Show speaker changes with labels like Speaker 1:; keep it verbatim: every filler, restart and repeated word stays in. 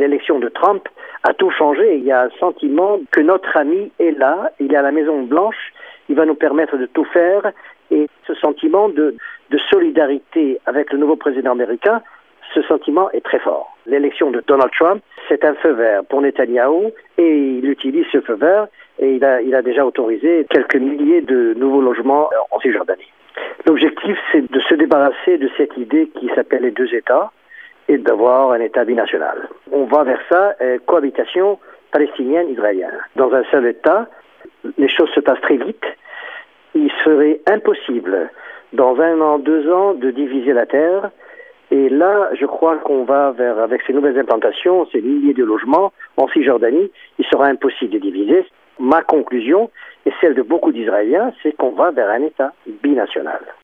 Speaker 1: l'élection de Trump a tout changé. Il y a un sentiment que notre ami est là, il est à la Maison-Blanche, il va nous permettre de tout faire. Et ce sentiment de, de solidarité avec le nouveau président américain, ce sentiment est très fort. L'élection de Donald Trump, c'est un feu vert pour Netanyahou et il utilise ce feu vert et il a, il a déjà autorisé quelques milliers de nouveaux logements en Cisjordanie. L'objectif, c'est de se débarrasser de cette idée qui s'appelle les deux États et d'avoir un État binational. On va vers ça, euh, cohabitation palestinienne-israélienne. Dans un seul État, les choses se passent très vite. Il serait impossible, dans un an, deux ans, de diviser la terre. Et là, je crois qu'on va vers, avec ces nouvelles implantations, ces milliers de logements en Cisjordanie, il sera impossible de diviser. Ma conclusion, et celle de beaucoup d'Israéliens, c'est qu'on va vers un État binational.